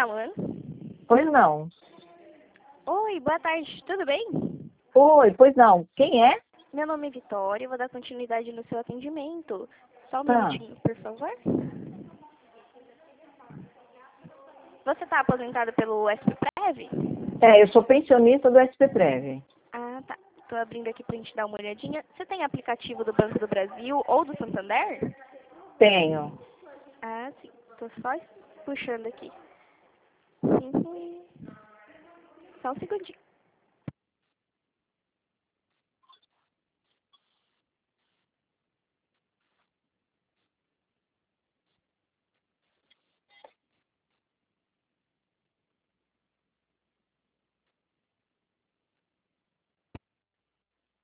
falando? Pois não. Oi, boa tarde, tudo bem? Oi, pois não. Quem é? Meu nome é Vitória, eu vou dar continuidade no seu atendimento. Só um Tá. minutinho, por favor. Você está aposentado pelo SPPrev? Eu sou pensionista do SPPrev. Ah, tá. Estou abrindo aqui para a gente dar uma olhadinha. Você tem aplicativo do Banco do Brasil ou do Santander? Tenho. Ah, sim. Estou só puxando aqui. Só um segundinho.